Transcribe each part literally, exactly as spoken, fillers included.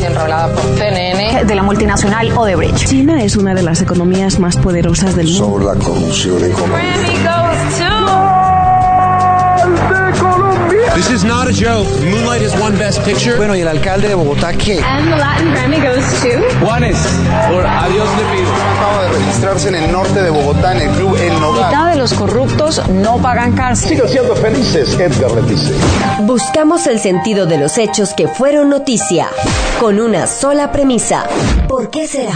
información revelada por C N N de la multinacional Odebrecht. China es una de las economías más poderosas del mundo. Sobre la corrupción económica. This is not a joke. Moonlight has won Best Picture. Bueno, ¿y el alcalde de Bogotá qué? And the Latin Grammy goes to Juanes, por Adiós le pido. Acaba de registrarse en el norte de Bogotá, en el club El Nogal. Mitad de los corruptos no pagan cárcel. Sigan siendo felices, Edgar les dice. Buscamos el sentido de los hechos que fueron noticia, con una sola premisa. ¿Por qué será?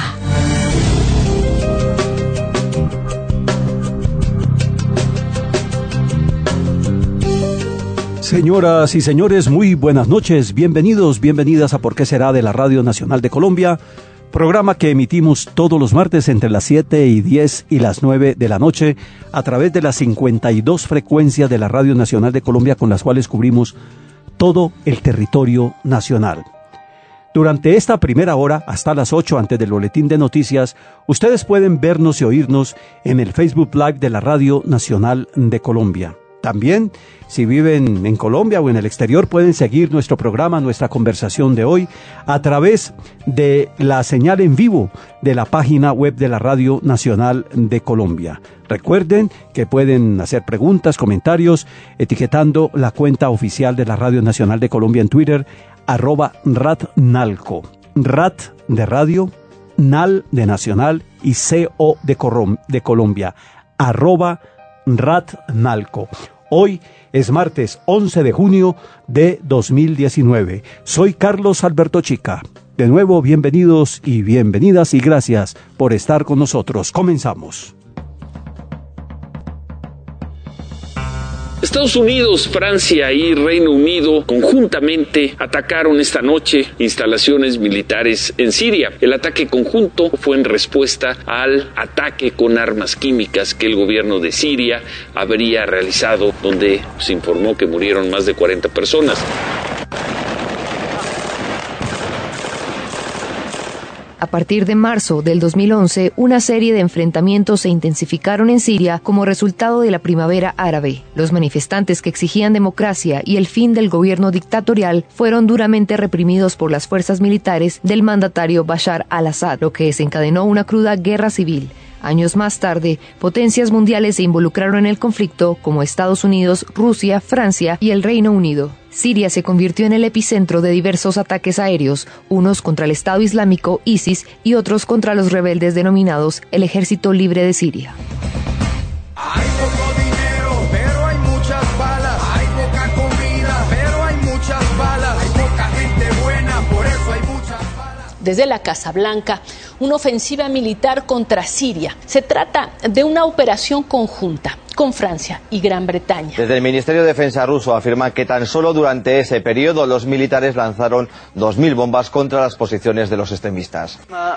Señoras y señores, muy buenas noches, bienvenidos, bienvenidas a Por qué será de la Radio Nacional de Colombia, programa que emitimos todos los martes entre las siete y diez y las nueve de la noche a través de las cincuenta y dos frecuencias de la Radio Nacional de Colombia con las cuales cubrimos todo el territorio nacional. Durante esta primera hora, hasta las ocho antes del boletín de noticias, ustedes pueden vernos y oírnos en el Facebook Live de la Radio Nacional de Colombia. También, si viven en Colombia o en el exterior, pueden seguir nuestro programa, nuestra conversación de hoy, a través de la señal en vivo de la página web de la Radio Nacional de Colombia. Recuerden que pueden hacer preguntas, comentarios, etiquetando la cuenta oficial de la Radio Nacional de Colombia en Twitter, arroba ratnalco. Rat de radio, nal de nacional y co de, Corom, de Colombia, arroba ratnalco. Hoy es martes once de junio de dos mil diecinueve. Soy Carlos Alberto Chica. De nuevo, bienvenidos y bienvenidas y gracias por estar con nosotros. Comenzamos. Estados Unidos, Francia y Reino Unido conjuntamente atacaron esta noche instalaciones militares en Siria. El ataque conjunto fue en respuesta al ataque con armas químicas que el gobierno de Siria habría realizado, donde se informó que murieron más de cuarenta personas. A partir de marzo del dos mil once, una serie de enfrentamientos se intensificaron en Siria como resultado de la primavera árabe. Los manifestantes que exigían democracia y el fin del gobierno dictatorial fueron duramente reprimidos por las fuerzas militares del mandatario Bashar al-Assad, lo que desencadenó una cruda guerra civil. Años más tarde, potencias mundiales se involucraron en el conflicto, como Estados Unidos, Rusia, Francia y el Reino Unido. Siria se convirtió en el epicentro de diversos ataques aéreos, unos contra el Estado Islámico, ISIS, y otros contra los rebeldes denominados el Ejército Libre de Siria. Hay poco dinero, pero hay muchas balas. Hay poca comida, pero hay muchas balas. Hay poca gente buena, por eso hay muchas balas. Desde la Casa Blanca, una ofensiva militar contra Siria. Se trata de una operación conjunta con Francia y Gran Bretaña. Desde el Ministerio de Defensa ruso afirma que tan solo durante ese periodo los militares lanzaron dos mil bombas contra las posiciones de los extremistas.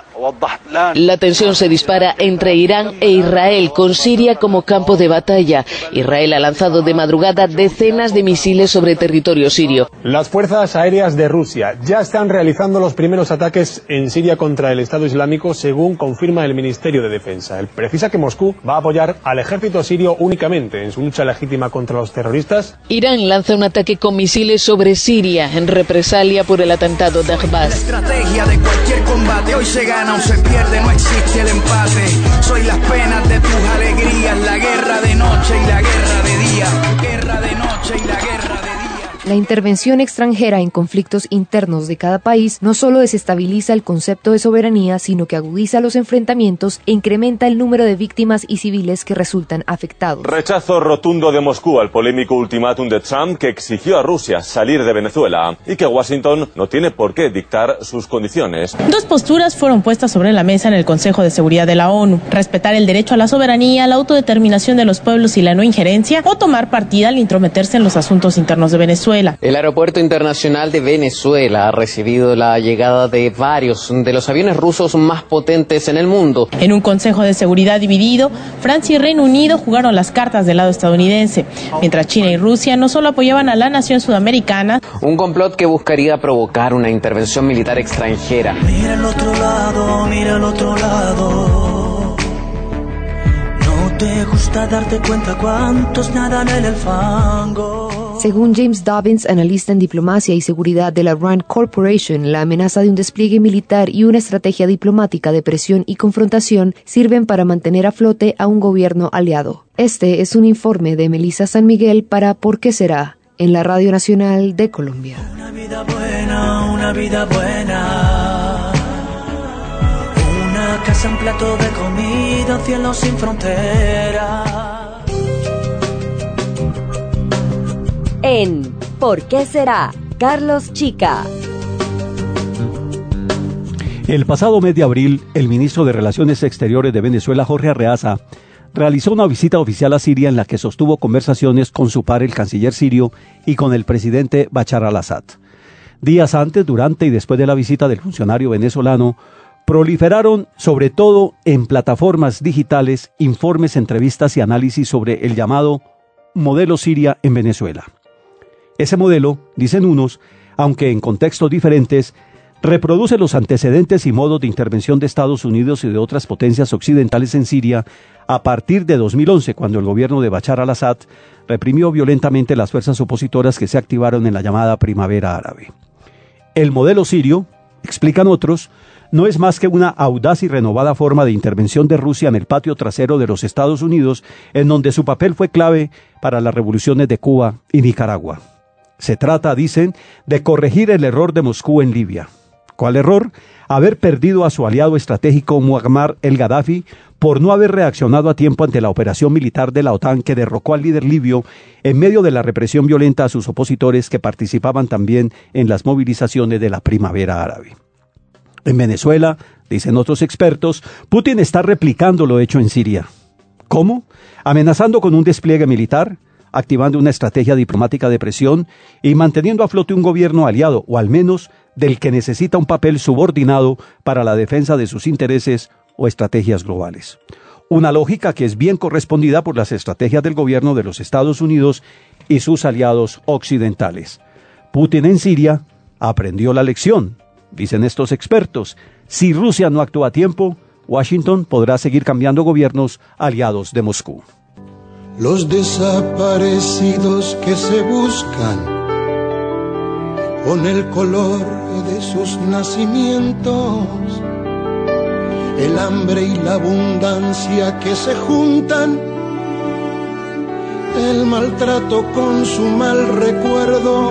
La tensión se dispara entre Irán e Israel, con Siria como campo de batalla. Israel ha lanzado de madrugada decenas de misiles sobre territorio sirio. Las fuerzas aéreas de Rusia ya están realizando los primeros ataques en Siria contra el Estado Islámico, según confirma el Ministerio de Defensa. Él precisa que Moscú va a apoyar al ejército sirio únicamente en su lucha legítima contra los terroristas. Irán lanza un ataque con misiles sobre Siria en represalia por el atentado de Ahvaz. La estrategia de cualquier combate, hoy se gana o se pierde, no existe el empate. Soy las penas de tus alegrías, la guerra de noche y la guerra de día, guerra de noche y la guerra de día. La intervención extranjera en conflictos internos de cada país no solo desestabiliza el concepto de soberanía, sino que agudiza los enfrentamientos e incrementa el número de víctimas y civiles que resultan afectados. Rechazo rotundo de Moscú al polémico ultimátum de Trump que exigió a Rusia salir de Venezuela y que Washington no tiene por qué dictar sus condiciones. Dos posturas fueron puestas sobre la mesa en el Consejo de Seguridad de la ONU: respetar el derecho a la soberanía, la autodeterminación de los pueblos y la no injerencia, o tomar partida al intrometerse en los asuntos internos de Venezuela. El Aeropuerto Internacional de Venezuela ha recibido la llegada de varios de los aviones rusos más potentes en el mundo. En un Consejo de Seguridad dividido, Francia y Reino Unido jugaron las cartas del lado estadounidense, mientras China y Rusia no solo apoyaban a la nación sudamericana. Un complot que buscaría provocar una intervención militar extranjera. Mira al otro lado, mira al otro lado. No te gusta darte cuenta cuántos nadan en el fango. Según James Dobbins, analista en diplomacia y seguridad de la Rand Corporation, la amenaza de un despliegue militar y una estrategia diplomática de presión y confrontación sirven para mantener a flote a un gobierno aliado. Este es un informe de Melissa San Miguel para ¿Por qué será?, en la Radio Nacional de Colombia. Una vida buena, una vida buena. Una casa, un plato de comida, un cielo sin fronteras. En ¿Por qué será?, Carlos Chica. El pasado mes de abril, el ministro de Relaciones Exteriores de Venezuela, Jorge Arreaza, realizó una visita oficial a Siria en la que sostuvo conversaciones con su par, el canciller sirio, y con el presidente Bashar al-Assad. Días antes, durante y después de la visita del funcionario venezolano, proliferaron, sobre todo en plataformas digitales, informes, entrevistas y análisis sobre el llamado modelo Siria en Venezuela. Ese modelo, dicen unos, aunque en contextos diferentes, reproduce los antecedentes y modos de intervención de Estados Unidos y de otras potencias occidentales en Siria a partir de dos mil once, cuando el gobierno de Bashar al-Assad reprimió violentamente las fuerzas opositoras que se activaron en la llamada Primavera Árabe. El modelo sirio, explican otros, no es más que una audaz y renovada forma de intervención de Rusia en el patio trasero de los Estados Unidos, en donde su papel fue clave para las revoluciones de Cuba y Nicaragua. Se trata, dicen, de corregir el error de Moscú en Libia. ¿Cuál error? Haber perdido a su aliado estratégico Muammar el-Gaddafi por no haber reaccionado a tiempo ante la operación militar de la OTAN que derrocó al líder libio en medio de la represión violenta a sus opositores que participaban también en las movilizaciones de la Primavera Árabe. En Venezuela, dicen otros expertos, Putin está replicando lo hecho en Siria. ¿Cómo? Amenazando con un despliegue militar, activando una estrategia diplomática de presión y manteniendo a flote un gobierno aliado, o al menos del que necesita un papel subordinado para la defensa de sus intereses o estrategias globales. Una lógica que es bien correspondida por las estrategias del gobierno de los Estados Unidos y sus aliados occidentales. Putin en Siria aprendió la lección, dicen estos expertos. Si Rusia no actúa a tiempo, Washington podrá seguir cambiando gobiernos aliados de Moscú. Los desaparecidos que se buscan con el color de sus nacimientos, el hambre y la abundancia que se juntan, el maltrato con su mal recuerdo.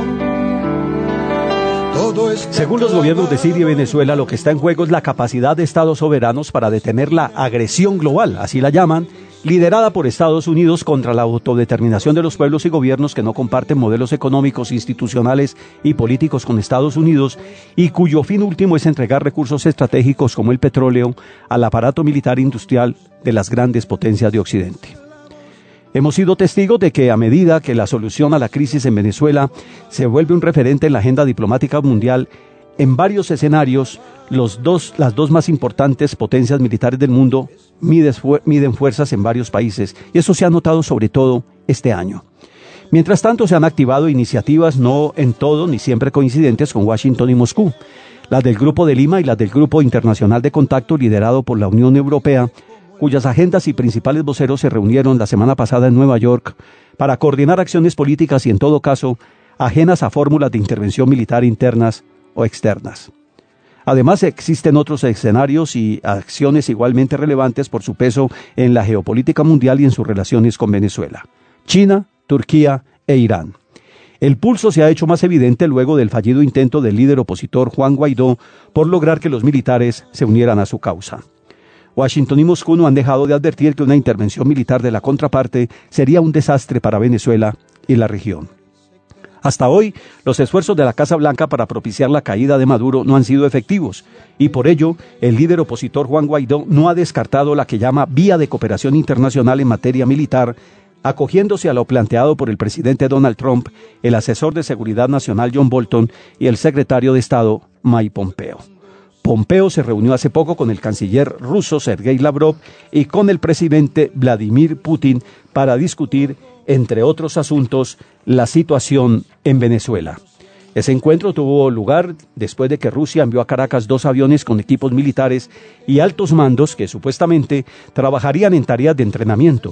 Todo Según los gobiernos de Siria y Venezuela, lo que está en juego es la capacidad de estados soberanos para detener la agresión global, así la llaman, liderada por Estados Unidos contra la autodeterminación de los pueblos y gobiernos que no comparten modelos económicos, institucionales y políticos con Estados Unidos y cuyo fin último es entregar recursos estratégicos como el petróleo al aparato militar industrial de las grandes potencias de Occidente. Hemos sido testigos de que a medida que la solución a la crisis en Venezuela se vuelve un referente en la agenda diplomática mundial, en varios escenarios, los dos, las dos más importantes potencias militares del mundo miden, miden fuerzas en varios países, y eso se ha notado sobre todo este año. Mientras tanto, se han activado iniciativas no en todo ni siempre coincidentes con Washington y Moscú. Las del Grupo de Lima y las del Grupo Internacional de Contacto liderado por la Unión Europea, cuyas agendas y principales voceros se reunieron la semana pasada en Nueva York para coordinar acciones políticas y, en todo caso, ajenas a fórmulas de intervención militar internas o externas. Además, existen otros escenarios y acciones igualmente relevantes por su peso en la geopolítica mundial y en sus relaciones con Venezuela: China, Turquía e Irán. El pulso se ha hecho más evidente luego del fallido intento del líder opositor Juan Guaidó por lograr que los militares se unieran a su causa. Washington y Moscú no han dejado de advertir que una intervención militar de la contraparte sería un desastre para Venezuela y la región. Hasta hoy, los esfuerzos de la Casa Blanca para propiciar la caída de Maduro no han sido efectivos, y por ello, el líder opositor Juan Guaidó no ha descartado la que llama vía de cooperación internacional en materia militar, acogiéndose a lo planteado por el presidente Donald Trump, el asesor de seguridad nacional John Bolton y el secretario de Estado Mike Pompeo. Pompeo se reunió hace poco con el canciller ruso Sergei Lavrov y con el presidente Vladimir Putin para discutir, entre otros asuntos, la situación en Venezuela. Ese encuentro tuvo lugar después de que Rusia envió a Caracas dos aviones con equipos militares y altos mandos que supuestamente trabajarían en tareas de entrenamiento.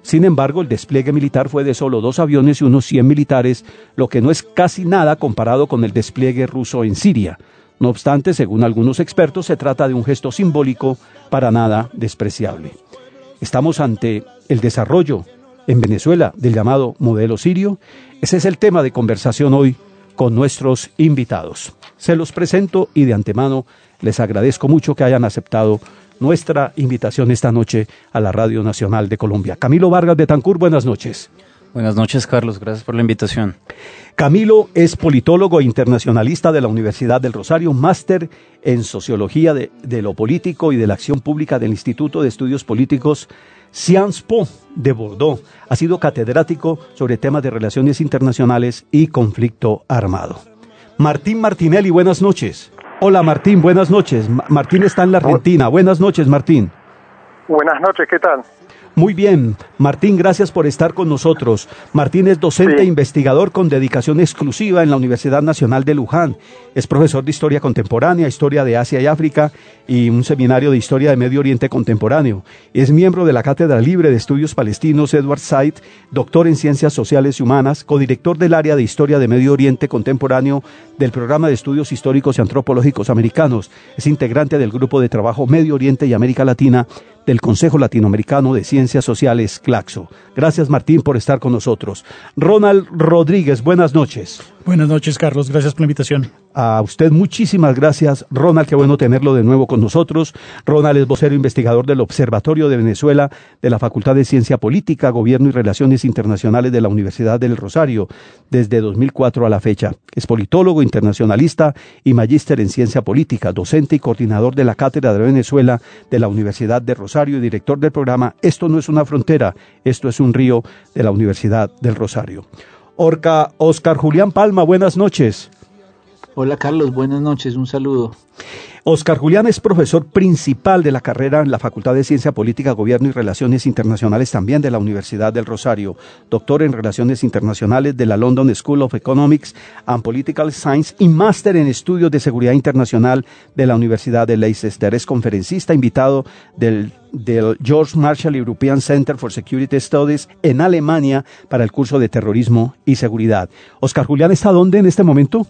Sin embargo, el despliegue militar fue de solo dos aviones y unos cien militares, lo que no es casi nada comparado con el despliegue ruso en Siria. No obstante, según algunos expertos, se trata de un gesto simbólico para nada despreciable. Estamos ante el desarrollo en Venezuela del llamado modelo sirio. Ese es el tema de conversación hoy con nuestros invitados. Se los presento y de antemano les agradezco mucho que hayan aceptado nuestra invitación esta noche a la Radio Nacional de Colombia. Camilo Vargas Betancourt, buenas noches. Buenas noches, Carlos. Gracias por la invitación. Camilo es politólogo e internacionalista de la Universidad del Rosario, máster en Sociología de, de lo Político y de la Acción Pública del Instituto de Estudios Políticos Sciences Po de Bordeaux. Ha sido catedrático sobre temas de relaciones internacionales y conflicto armado. Martín Martinelli, buenas noches. Hola Martín, buenas noches. Ma- Martín está en la Argentina. Buenas noches, Martín. Buenas noches, ¿qué tal? Muy bien, Martín, gracias por estar con nosotros. Martín es docente e investigador con dedicación exclusiva en la Universidad Nacional de Luján. Es profesor de Historia Contemporánea, Historia de Asia y África y un seminario de Historia de Medio Oriente Contemporáneo. Es miembro de la Cátedra Libre de Estudios Palestinos Edward Said, doctor en Ciencias Sociales y Humanas, codirector del área de Historia de Medio Oriente Contemporáneo del Programa de Estudios Históricos y Antropológicos Americanos. Es integrante del Grupo de Trabajo Medio Oriente y América Latina del Consejo Latinoamericano de Ciencias Sociales, CLACSO. Gracias, Martín, por estar con nosotros. Ronald Rodríguez, buenas noches. Buenas noches, Carlos. Gracias por la invitación. A usted muchísimas gracias, Ronald, qué bueno tenerlo de nuevo con nosotros. Ronald es vocero investigador del Observatorio de Venezuela de la Facultad de Ciencia Política, Gobierno y Relaciones Internacionales de la Universidad del Rosario desde dos mil cuatro a la fecha. Es politólogo, internacionalista y magíster en Ciencia Política, docente y coordinador de la Cátedra de Venezuela de la Universidad de Rosario y director del programa Esto no es una frontera, esto es un río de la Universidad del Rosario. Orca, Oscar Julián Palma, buenas noches. Hola Carlos, buenas noches, un saludo. Oscar Julián es profesor principal de la carrera en la Facultad de Ciencia Política, Gobierno y Relaciones Internacionales también de la Universidad del Rosario, doctor en Relaciones Internacionales de la London School of Economics and Political Science y máster en Estudios de Seguridad Internacional de la Universidad de Leicester. Es conferencista invitado del del George Marshall European Center for Security Studies en Alemania para el curso de Terrorismo y Seguridad. Oscar Julián, ¿está dónde en este momento?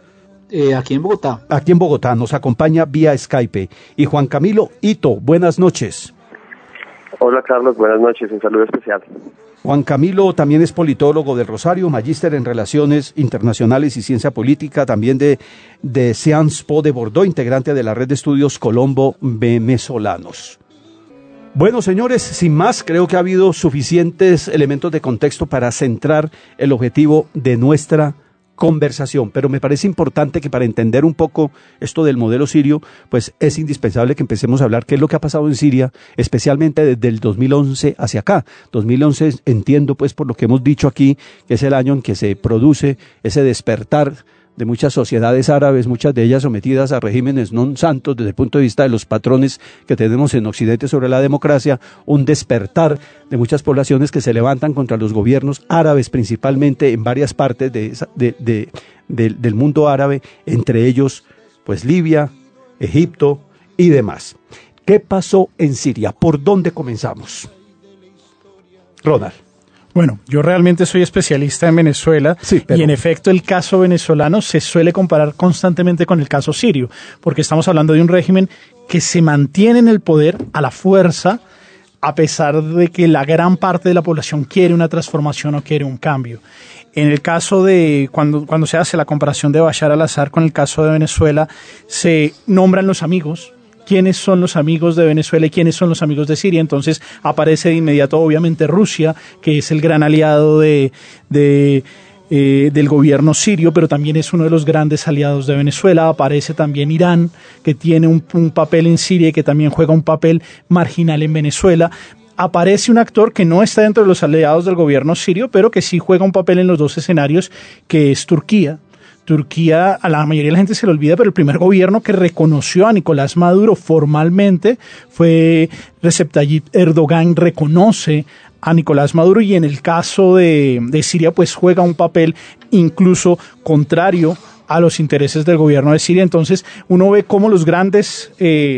Eh, aquí en Bogotá. Aquí en Bogotá, nos acompaña vía Skype. Y Juan Camilo Ito, buenas noches. Hola Carlos, buenas noches, un saludo especial. Juan Camilo también es politólogo del Rosario, magíster en Relaciones Internacionales y Ciencia Política, también de, de Sciences Po de Bordeaux, integrante de la Red de Estudios Colombo Venezolanos. Bueno, señores, sin más, creo que ha habido suficientes elementos de contexto para centrar el objetivo de nuestra conversación, pero me parece importante que para entender un poco esto del modelo sirio, pues es indispensable que empecemos a hablar qué es lo que ha pasado en Siria, especialmente desde el dos mil once hacia acá. dos mil once, entiendo pues por lo que hemos dicho aquí, que es el año en que se produce ese despertar de muchas sociedades árabes, muchas de ellas sometidas a regímenes no santos desde el punto de vista de los patrones que tenemos en Occidente sobre la democracia, un despertar de muchas poblaciones que se levantan contra los gobiernos árabes, principalmente en varias partes de, de, de, de, del mundo árabe, entre ellos pues Libia, Egipto y demás. ¿Qué pasó en Siria? ¿Por dónde comenzamos? Ronald. Bueno, yo realmente soy especialista en Venezuela sí, pero... y en efecto el caso venezolano se suele comparar constantemente con el caso sirio, porque estamos hablando de un régimen que se mantiene en el poder a la fuerza, a pesar de que la gran parte de la población quiere una transformación o quiere un cambio. En el caso de, cuando, cuando se hace la comparación de Bashar al-Assad con el caso de Venezuela, se nombran los amigos. ¿Quiénes son los amigos de Venezuela y quiénes son los amigos de Siria? Entonces aparece de inmediato obviamente Rusia, que es el gran aliado de, de, eh, del gobierno sirio, pero también es uno de los grandes aliados de Venezuela. Aparece también Irán, que tiene un, un papel en Siria y que también juega un papel marginal en Venezuela. Aparece un actor que no está dentro de los aliados del gobierno sirio, pero que sí juega un papel en los dos escenarios, que es Turquía. Turquía, a la mayoría de la gente se le olvida, pero el primer gobierno que reconoció a Nicolás Maduro formalmente fue Recep Tayyip Erdogan, reconoce a Nicolás Maduro, y en el caso de, de Siria pues juega un papel incluso contrario a los intereses del gobierno de Siria. Entonces uno ve cómo los grandes eh,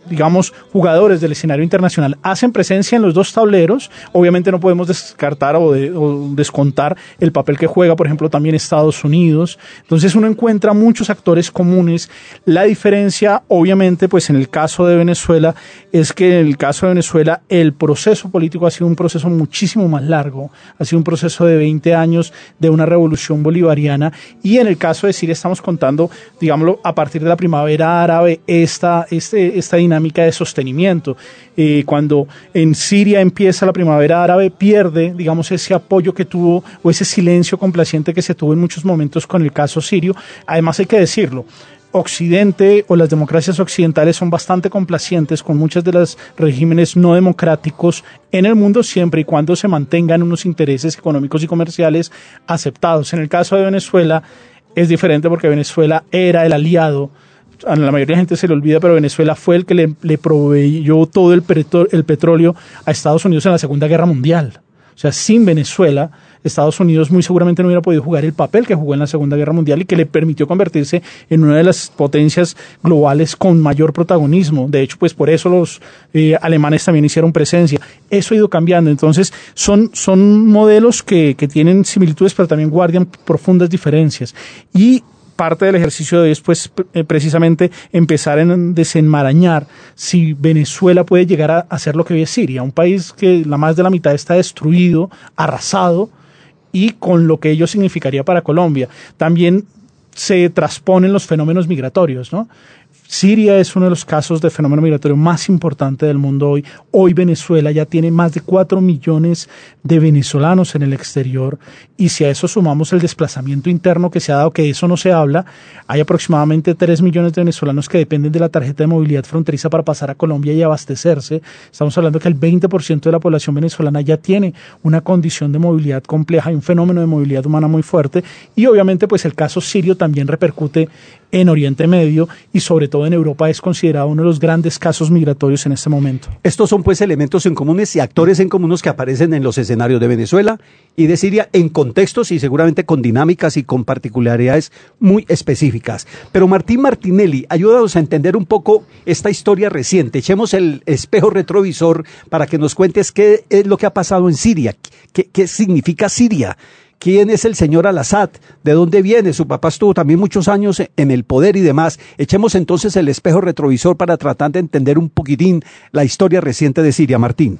digamos, jugadores del escenario internacional hacen presencia en los dos tableros. Obviamente no podemos descartar o, de, o descontar el papel que juega, por ejemplo, también Estados Unidos. Entonces uno encuentra muchos actores comunes. La diferencia, obviamente, pues en el caso de Venezuela, es que en el caso de Venezuela el proceso político ha sido un proceso muchísimo más largo, ha sido un proceso de veinte años de una revolución bolivariana, y en el caso de Siria estamos contando, digámoslo, a partir de la primavera árabe, esta, este, esta dinámica de sostenimiento. Eh, cuando en Siria empieza la primavera árabe, pierde, digamos, ese apoyo que tuvo o ese silencio complaciente que se tuvo en muchos momentos con el caso sirio. Además, hay que decirlo, Occidente o las democracias occidentales son bastante complacientes con muchos de los regímenes no democráticos en el mundo, siempre y cuando se mantengan unos intereses económicos y comerciales aceptados. En el caso de Venezuela es diferente, porque Venezuela era el aliado. A la mayoría de la gente se le olvida, pero Venezuela fue el que le, le proveyó todo el, petro, el petróleo a Estados Unidos en la Segunda Guerra Mundial. O sea, sin Venezuela, Estados Unidos muy seguramente no hubiera podido jugar el papel que jugó en la Segunda Guerra Mundial y que le permitió convertirse en una de las potencias globales con mayor protagonismo. De hecho, pues por eso los eh, alemanes también hicieron presencia. Eso ha ido cambiando. Entonces, son, son modelos que, que tienen similitudes, pero también guardan profundas diferencias. Y parte del ejercicio de hoy es, pues, precisamente empezar a desenmarañar si Venezuela puede llegar a hacer lo que hoy es Siria, un país que la más de la mitad está destruido, arrasado, y con lo que ello significaría para Colombia. También se transponen los fenómenos migratorios, ¿no? Siria es uno de los casos de fenómeno migratorio más importante del mundo hoy. Hoy Venezuela ya tiene más de cuatro millones de venezolanos en el exterior, y si a eso sumamos el desplazamiento interno que se ha dado, que de eso no se habla, hay aproximadamente tres millones de venezolanos que dependen de la tarjeta de movilidad fronteriza para pasar a Colombia y abastecerse. Estamos hablando que el veinte por ciento de la población venezolana ya tiene una condición de movilidad compleja y un fenómeno de movilidad humana muy fuerte, y obviamente pues el caso sirio también repercute en Oriente Medio, y sobre todo en Europa es considerado uno de los grandes casos migratorios en este momento. Estos son pues elementos en comunes y actores en comunes que aparecen en los escenarios de Venezuela y de Siria en contextos y seguramente con dinámicas y con particularidades muy específicas. Pero Martín Martinelli, ayúdanos a entender un poco esta historia reciente. Echemos el espejo retrovisor para que nos cuentes qué es lo que ha pasado en Siria, qué, qué significa Siria. ¿Quién es el señor Al-Assad? ¿De dónde viene? Su papá estuvo también muchos años en el poder y demás. Echemos entonces el espejo retrovisor para tratar de entender un poquitín la historia reciente de Siria, Martín.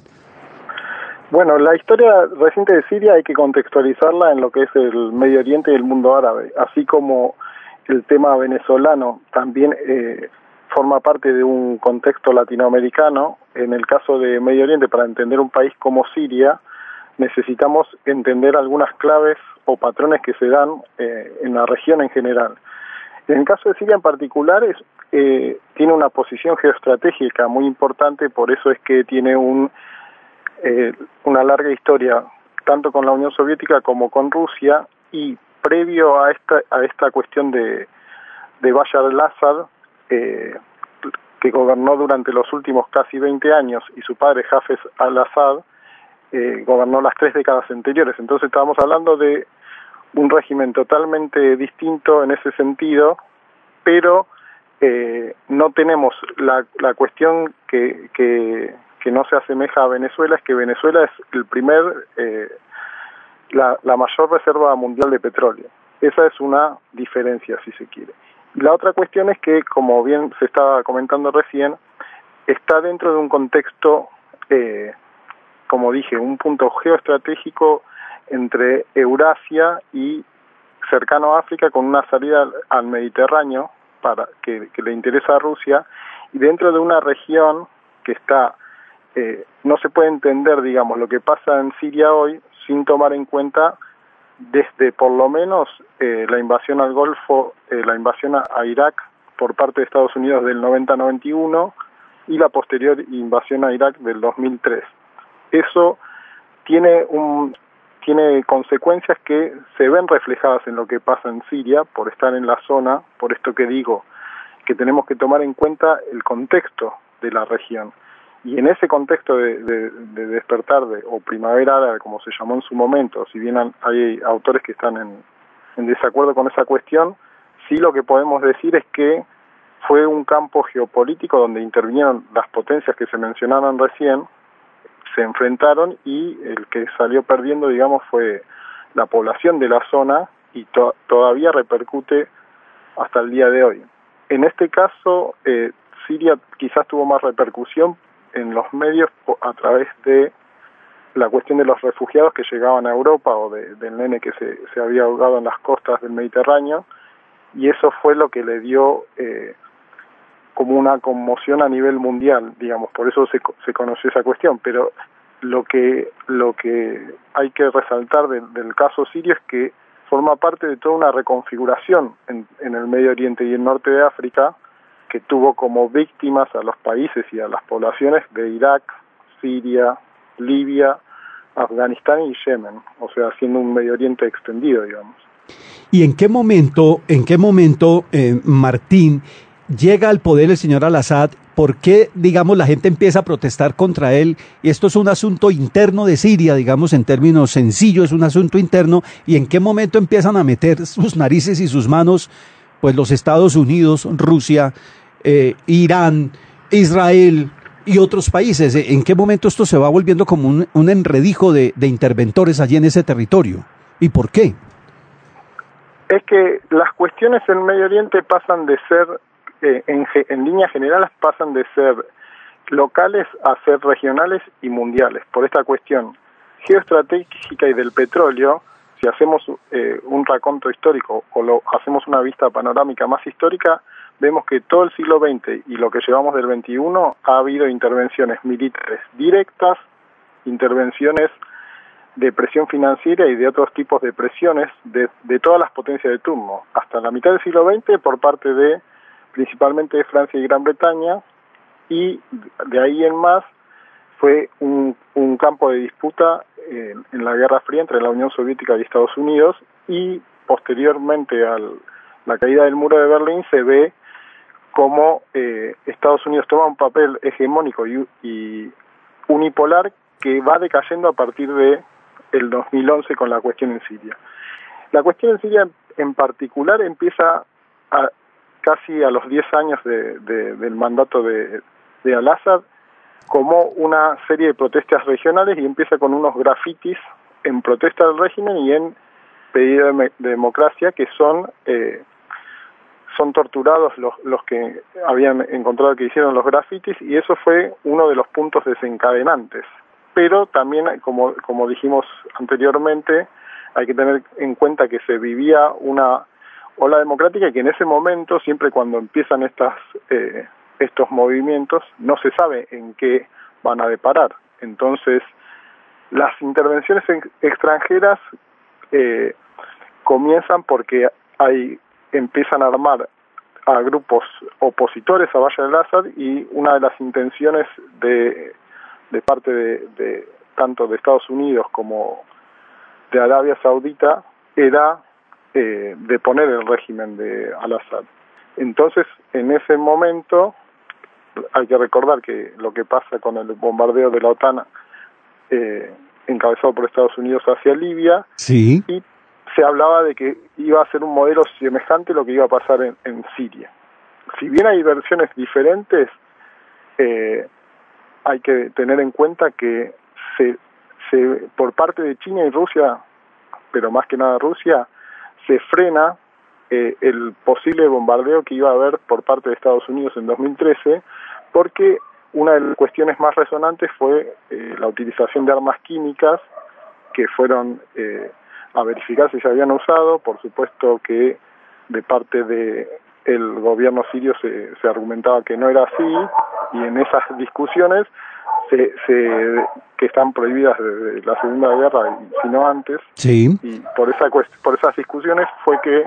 Bueno, la historia reciente de Siria hay que contextualizarla en lo que es el Medio Oriente y el mundo árabe, así como el tema venezolano también eh, forma parte de un contexto latinoamericano. En el caso de Medio Oriente, para entender un país como Siria, necesitamos entender algunas claves o patrones que se dan eh, en la región en general. En el caso de Siria en particular, es, eh, tiene una posición geoestratégica muy importante, por eso es que tiene un, eh, una larga historia, tanto con la Unión Soviética como con Rusia, y previo a esta, a esta cuestión de, de Bashar al-Assad, eh, que gobernó durante los últimos casi veinte años, y su padre Hafez al-Assad, Eh, gobernó las tres décadas anteriores. Entonces estábamos hablando de un régimen totalmente distinto en ese sentido, pero eh, no tenemos la, la cuestión que, que, que no se asemeja a Venezuela, es que Venezuela es el primer, eh, la, la mayor reserva mundial de petróleo. Esa es una diferencia, si se quiere. Y la otra cuestión es que, como bien se estaba comentando recién, está dentro de un contexto eh, como dije, un punto geoestratégico entre Eurasia y cercano a África, con una salida al Mediterráneo para que, que le interesa a Rusia, y dentro de una región que está, eh, no se puede entender, digamos, lo que pasa en Siria hoy sin tomar en cuenta desde por lo menos eh, la invasión al Golfo, eh, la invasión a, a Irak por parte de Estados Unidos del noventa a noventa y uno y la posterior invasión a Irak del dos mil tres. Eso tiene un tiene consecuencias que se ven reflejadas en lo que pasa en Siria por estar en la zona, por esto que digo, que tenemos que tomar en cuenta el contexto de la región. Y en ese contexto de, de, de despertar, de, o primavera árabe, como se llamó en su momento, si bien hay autores que están en, en desacuerdo con esa cuestión, sí lo que podemos decir es que fue un campo geopolítico donde intervinieron las potencias que se mencionaron recién, se enfrentaron y el que salió perdiendo, digamos, fue la población de la zona y to- todavía repercute hasta el día de hoy. En este caso, eh, Siria quizás tuvo más repercusión en los medios a través de la cuestión de los refugiados que llegaban a Europa o de, del nene que se, se había ahogado en las costas del Mediterráneo, y eso fue lo que le dio eh, como una conmoción a nivel mundial, digamos, por eso se, se conoció esa cuestión. Pero lo que lo que hay que resaltar de, del caso sirio es que forma parte de toda una reconfiguración en, en el Medio Oriente y el norte de África, que tuvo como víctimas a los países y a las poblaciones de Irak, Siria, Libia, Afganistán y Yemen, o sea, siendo un Medio Oriente extendido, digamos. ¿Y en qué momento, en qué momento, eh, Martín, llega al poder el señor al-Assad? ¿Por qué, digamos, la gente empieza a protestar contra él? Y esto es un asunto interno de Siria, digamos, en términos sencillos, es un asunto interno. ¿Y en qué momento empiezan a meter sus narices y sus manos, pues, los Estados Unidos, Rusia, eh, Irán, Israel y otros países? ¿En qué momento esto se va volviendo como un, un enredijo de, de interventores allí en ese territorio? ¿Y por qué? Es que las cuestiones en Medio Oriente pasan de ser, eh, en, en líneas generales, pasan de ser locales a ser regionales y mundiales. Por esta cuestión geoestratégica y del petróleo, si hacemos eh, un raconto histórico o lo, hacemos una vista panorámica más histórica, vemos que todo el siglo veinte y lo que llevamos del veintiuno ha habido intervenciones militares directas, intervenciones de presión financiera y de otros tipos de presiones de, de todas las potencias de turno, hasta la mitad del siglo veinte por parte de, principalmente de Francia y Gran Bretaña, y de ahí en más fue un, un campo de disputa eh, en la Guerra Fría entre la Unión Soviética y Estados Unidos, y posteriormente a la caída del muro de Berlín se ve como eh, Estados Unidos toma un papel hegemónico y, y unipolar que va decayendo a partir de el dos mil once con la cuestión en Siria. La cuestión en Siria en particular empieza a, casi a los diez años de, de, del mandato de, de al-Assad como una serie de protestas regionales, y empieza con unos grafitis en protesta del régimen y en pedido de, de democracia, que son eh, son torturados los, los que habían encontrado que hicieron los grafitis, y eso fue uno de los puntos desencadenantes. Pero también, como, como dijimos anteriormente, hay que tener en cuenta que se vivía una ola democrática y que en ese momento, siempre cuando empiezan estas eh, estos movimientos, no se sabe en qué van a deparar. Entonces, las intervenciones extranjeras eh, comienzan porque hay empiezan a armar a grupos opositores a Bashar al-Assad, y una de las intenciones de de parte de, de tanto de Estados Unidos como de Arabia Saudita era eh, deponer el régimen de al-Assad. Entonces, en ese momento, hay que recordar que lo que pasa con el bombardeo de la OTAN eh, encabezado por Estados Unidos hacia Libia, sí, y se hablaba de que iba a ser un modelo semejante a lo que iba a pasar en, en Siria. Si bien hay versiones diferentes, eh, hay que tener en cuenta que se, se por parte de China y Rusia, pero más que nada Rusia, se frena eh, el posible bombardeo que iba a haber por parte de Estados Unidos en dos mil trece, porque una de las cuestiones más resonantes fue eh, la utilización de armas químicas que fueron eh, a verificar si se habían usado. Por supuesto que de parte de el gobierno sirio se, se argumentaba que no era así, y en esas discusiones se, se que están prohibidas desde la Segunda Guerra, y si no antes, sí, y por esa por esas discusiones fue que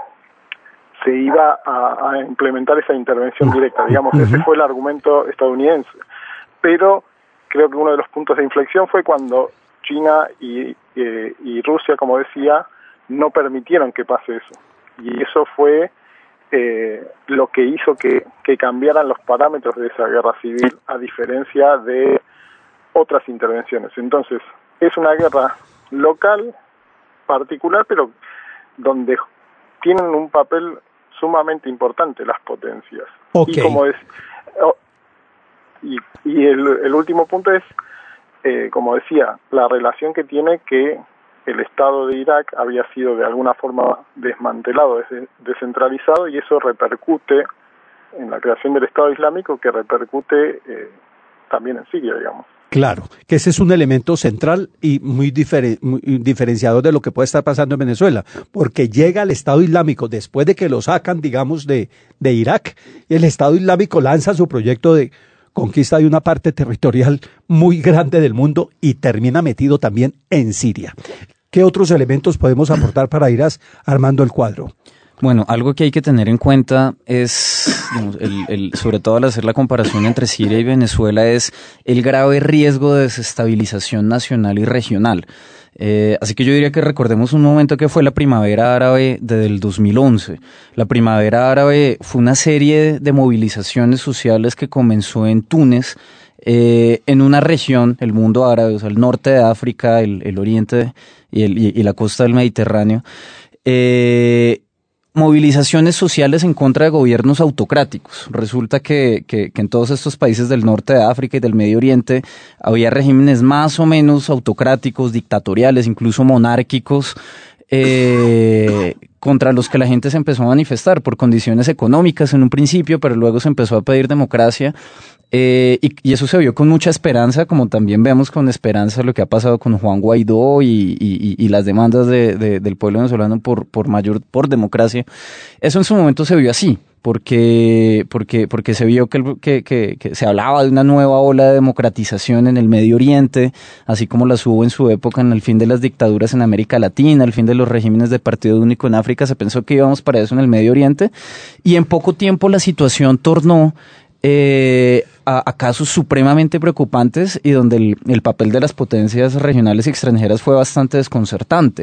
se iba a, a implementar esa intervención directa, digamos. Uh-huh. Ese fue el argumento estadounidense, pero creo que uno de los puntos de inflexión fue cuando China y, eh, y Rusia, como decía, no permitieron que pase eso, y eso fue Eh, lo que hizo que, que cambiaran los parámetros de esa guerra civil, a diferencia de otras intervenciones. Entonces, es una guerra local, particular, pero donde tienen un papel sumamente importante las potencias. Y como es, oh, y, y el, el último punto es, eh, como decía, la relación que tiene que el Estado de Irak había sido de alguna forma desmantelado, des- descentralizado, y eso repercute en la creación del Estado Islámico, que repercute eh, también en Siria, digamos. Claro, que ese es un elemento central y muy, diferen, muy diferenciador de lo que puede estar pasando en Venezuela, porque llega el Estado Islámico después de que lo sacan, digamos, de, de Irak, y el Estado Islámico lanza su proyecto de conquista de una parte territorial muy grande del mundo y termina metido también en Siria. ¿Qué otros elementos podemos aportar para ir armando el cuadro? Bueno, algo que hay que tener en cuenta es, digamos, el, el, sobre todo al hacer la comparación entre Siria y Venezuela, es el grave riesgo de desestabilización nacional y regional. Eh, así que yo diría que recordemos un momento que fue la primavera árabe del dos mil once. La primavera árabe fue una serie de movilizaciones sociales que comenzó en Túnez, eh, en una región, el mundo árabe, o sea, el norte de África, el, el oriente y, el, y, y la costa del Mediterráneo, eh, movilizaciones sociales en contra de gobiernos autocráticos. Resulta que, que, que en todos estos países del norte de África y del Medio Oriente había regímenes más o menos autocráticos, dictatoriales, incluso monárquicos, eh, contra los que la gente se empezó a manifestar por condiciones económicas en un principio, pero luego se empezó a pedir democracia. Eh, y, y eso se vio con mucha esperanza, como también vemos con esperanza lo que ha pasado con Juan Guaidó y, y, y las demandas de, de, del pueblo venezolano por, por mayor, por democracia. Eso en su momento se vio así, porque, porque, porque se vio que, que, que, que se hablaba de una nueva ola de democratización en el Medio Oriente, así como las hubo en su época en el fin de las dictaduras en América Latina, el fin de los regímenes de partido único en África. Se pensó que íbamos para eso en el Medio Oriente, y en poco tiempo la situación tornó Eh, a, a casos supremamente preocupantes y donde el, el papel de las potencias regionales y extranjeras fue bastante desconcertante.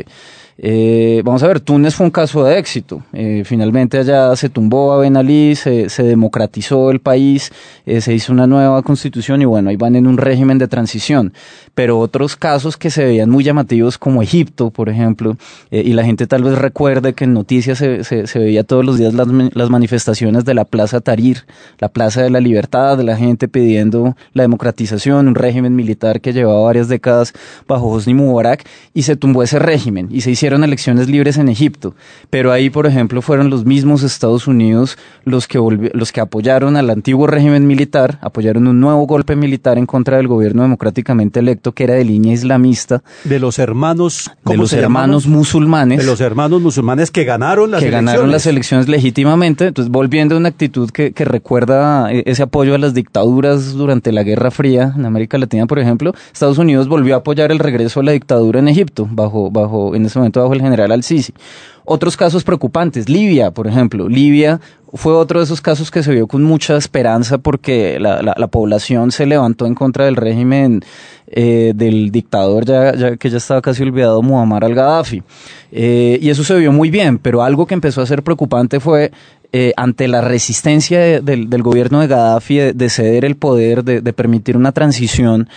Eh, vamos a ver, Túnez fue un caso de éxito. Eh, finalmente allá se tumbó a Ben Ali, se, se democratizó el país, eh, se hizo una nueva constitución y bueno, ahí van en un régimen de transición. Pero otros casos que se veían muy llamativos, como Egipto, por ejemplo, eh, y la gente tal vez recuerde que en noticias se, se, se veía todos los días las, las manifestaciones de la Plaza Tahrir, la Plaza de la Libertad, de la gente pidiendo la democratización, un régimen militar que llevaba varias décadas bajo Hosni Mubarak, y se tumbó ese régimen y se hicieron elecciones libres en Egipto. Pero ahí, por ejemplo, fueron los mismos Estados Unidos los que volvi- los que apoyaron al antiguo régimen militar, apoyaron un nuevo golpe militar en contra del gobierno democráticamente electo, que era de línea islamista. De los hermanos, de los hermanos llamaban? musulmanes. De los hermanos musulmanes que ganaron las que elecciones. ganaron las elecciones legítimamente. Entonces, volviendo a una actitud que, que recuerda ese apoyo a las dictaduras durante la Guerra Fría en América Latina, por ejemplo, Estados Unidos volvió a apoyar el regreso a la dictadura en Egipto, bajo, bajo, en ese momento bajo el general al-Sisi. Otros casos preocupantes, Libia, por ejemplo. Libia fue otro de esos casos que se vio con mucha esperanza porque la, la, la población se levantó en contra del régimen eh, del dictador ya, ya que ya estaba casi olvidado, Muammar al-Gaddafi. Eh, y eso se vio muy bien, pero algo que empezó a ser preocupante fue Eh, ante la resistencia de, de, del gobierno de Gaddafi de, de ceder el poder, de, de permitir una transición,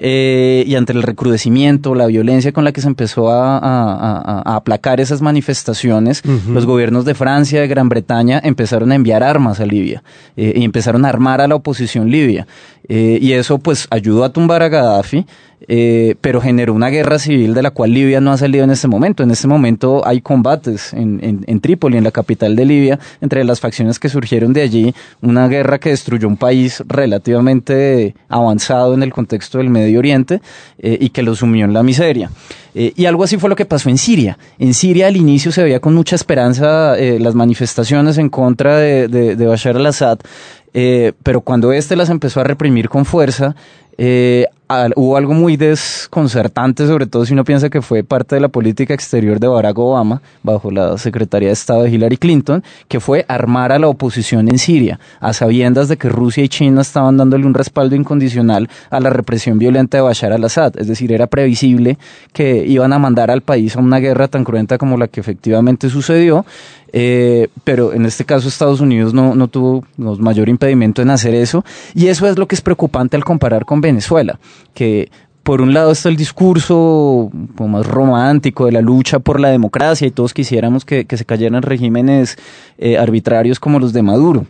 eh, y ante el recrudecimiento, la violencia con la que se empezó a, a, a, a aplacar esas manifestaciones, uh-huh. los gobiernos de Francia, de Gran Bretaña, empezaron a enviar armas a Libia, eh, y empezaron a armar a la oposición libia. Eh, y eso pues ayudó a tumbar a Gaddafi, eh, pero generó una guerra civil de la cual Libia no ha salido en este momento. En este momento hay combates en, en, en Trípoli, en la capital de Libia, entre las facciones que surgieron de allí, una guerra que destruyó un país relativamente avanzado en el contexto del Medio Oriente, eh, y que lo sumió en la miseria. Eh, y algo así fue lo que pasó en Siria. En Siria al inicio se veía con mucha esperanza eh, las manifestaciones en contra de, de, de Bashar al-Assad, eh, pero cuando éste las empezó a reprimir con fuerza, eh, al, hubo algo muy desconcertante, sobre todo si uno piensa que fue parte de la política exterior de Barack Obama, bajo la Secretaría de Estado de Hillary Clinton, que fue armar a la oposición en Siria, a sabiendas de que Rusia y China estaban dándole un respaldo incondicional a la represión violenta de Bashar al-Assad. Es decir, era previsible que iban a mandar al país a una guerra tan cruenta como la que efectivamente sucedió, eh, pero en este caso Estados Unidos no, no tuvo no, mayor impedimento en hacer eso, y eso es lo que es preocupante al comparar con Venezuela, que por un lado está el discurso como más romántico de la lucha por la democracia y todos quisiéramos que, que se cayeran regímenes eh, arbitrarios como los de Maduro.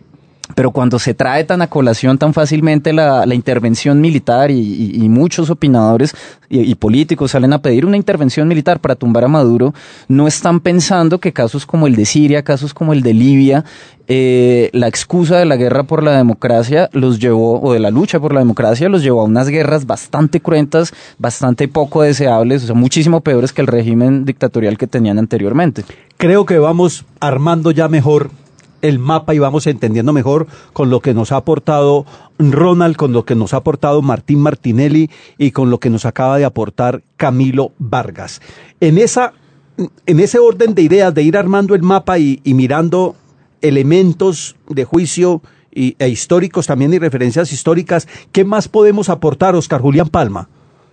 Pero cuando se trae tan a colación tan fácilmente la, la intervención militar y, y, y muchos opinadores y, y políticos salen a pedir una intervención militar para tumbar a Maduro, no están pensando que casos como el de Siria, casos como el de Libia, eh, la excusa de la guerra por la democracia los llevó, o de la lucha por la democracia, los llevó a unas guerras bastante cruentas, bastante poco deseables, o sea, muchísimo peores que el régimen dictatorial que tenían anteriormente. Creo que vamos armando ya mejor el mapa y vamos entendiendo mejor con lo que nos ha aportado Ronald, con lo que nos ha aportado Martín Martinelli y con lo que nos acaba de aportar Camilo Vargas. En esa, en ese orden de ideas de ir armando el mapa y, y mirando elementos de juicio y, e históricos también y referencias históricas, ¿qué más podemos aportar, Oscar Julián Palma?